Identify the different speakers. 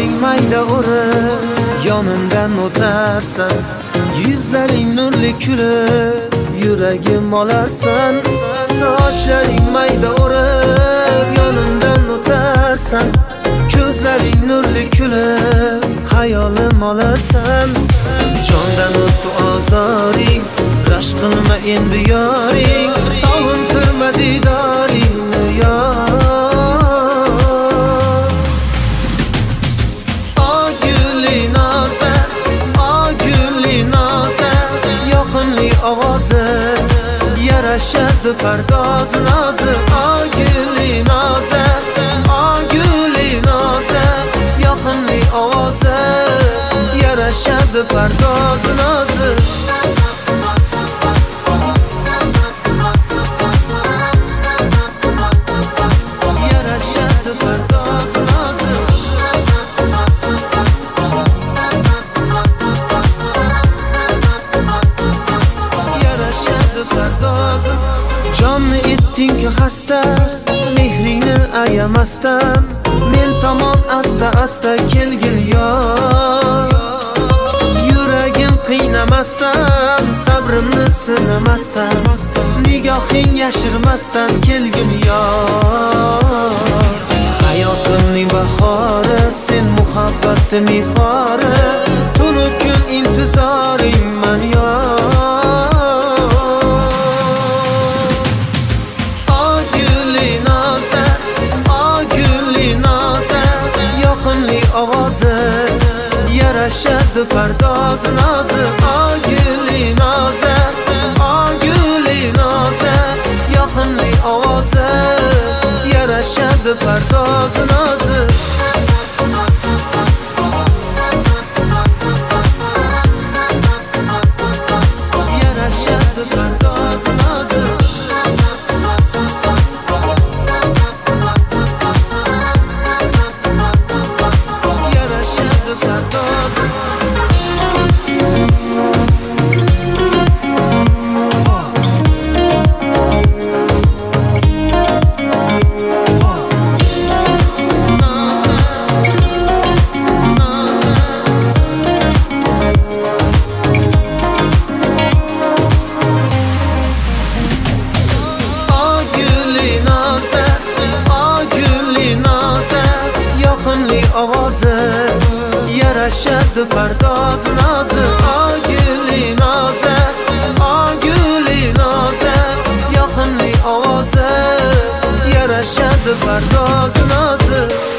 Speaker 1: Sochlaring mayda o'rib yonimdan o'tarsan, yuzlaring nurli kulib yuragim olarsan. Sochlaring mayda o'rib yonimdan o'tarsan, ko'zlaring nurli kulib hayolim olarsan. Jondan o'tdi ozoring, rashk qilma endi yoring, sog'intirma didoringni yor. Ovozi yarashadi pardoz nozi, oguli nozi, oguli nozi, yoqimli ovozi yarashadi pardoz nozi. Yarashadi pardoz nozi. Jonni etding xasta, mehringni ayamasdan, men tomon asta asta kelgin yor. Yuragim qiynamasdan, sabrimni sinamasdan, nigohing yashirmasdan kelgin yor. Hayotimning bahori, sen muhabbatning ifori, tunu kun intizoringman yor. Ovozi yarashadi pardoz nozi, oguli nozi, oguli nozi, yoqimli ovozi yarashadi pardoz nozi. Yarashadi pardoz nozi. Ovozi yarashadi pardoz nozi, oguli nozi, oguli nozi, yoqimli ovozi yarashadi pardoz nozi.